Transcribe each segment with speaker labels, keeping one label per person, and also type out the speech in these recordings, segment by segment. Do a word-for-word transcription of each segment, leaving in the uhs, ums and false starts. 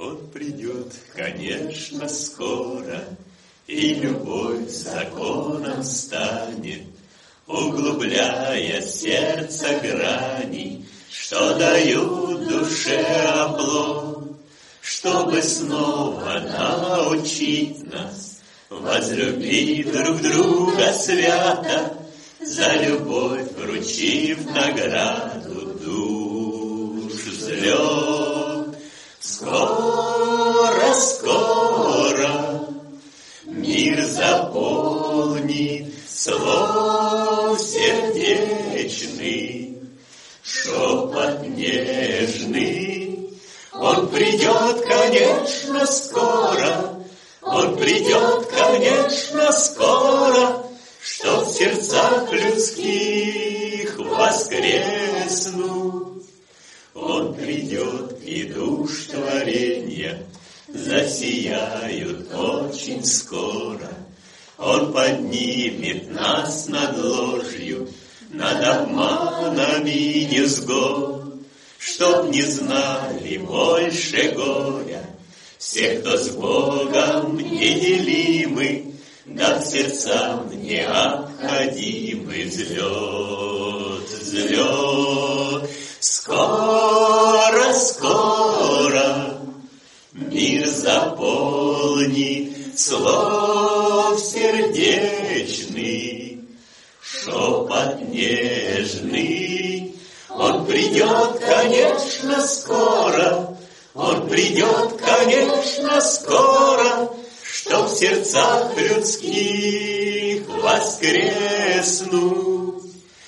Speaker 1: Он придет, конечно, скоро, и любовь законом станет, углубляя сердце грани, что дают душе оплот, чтобы снова научить нас возлюбить друг друга свято, за любовь вручив награду душ взлет. Скоро, скоро мир заполнит слов сердечный, шепот нежный. Он придет, конечно, скоро, он придет, конечно, скоро, что в сердцах людских воскреснут. Он придет, и душ творенья засияют очень скоро. Он поднимет нас над ложью, над обманами невзгод, чтоб не знали больше горя все, кто с Богом неделимы, да к сердцам необходимый взлет, взлет. Скоро, скоро мир заполнит слов сердечный, шепот нежный. Он придет, конечно, скоро, он придет, конечно, скоро, что в сердцах людских воскреснут.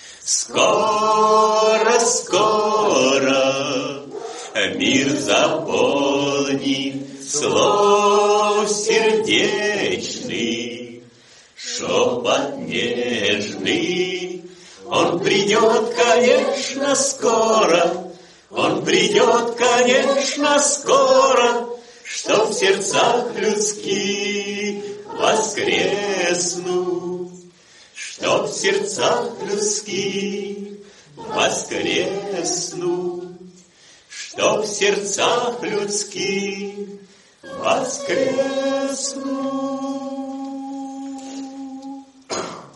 Speaker 1: Скоро, скоро мир заполнит слов сердечный, шепот нежный. Он придет, конечно, скоро, он придет, конечно, скоро, что в сердцах людских воскреснут, что в сердцах людских воскреснут, что в сердцах людских воскреснут.